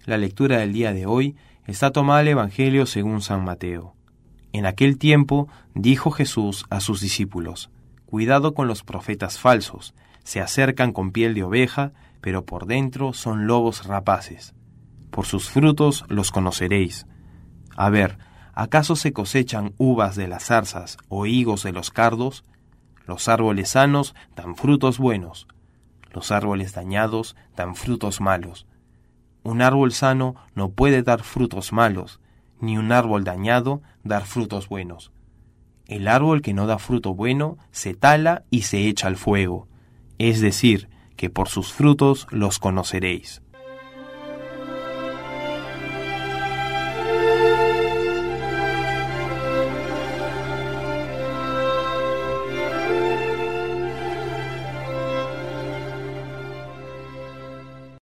La lectura del día de hoy está tomada del Evangelio según San Mateo. En aquel tiempo dijo Jesús a sus discípulos: «Cuidado con los profetas falsos, se acercan con piel de oveja, pero por dentro son lobos rapaces. Por sus frutos los conoceréis. A ver, ¿acaso se cosechan uvas de las zarzas o higos de los cardos? Los árboles sanos dan frutos buenos, los árboles dañados dan frutos malos. Un árbol sano no puede dar frutos malos, ni un árbol dañado dar frutos buenos. El árbol que no da fruto bueno se tala y se echa al fuego. Es decir, que por sus frutos los conoceréis».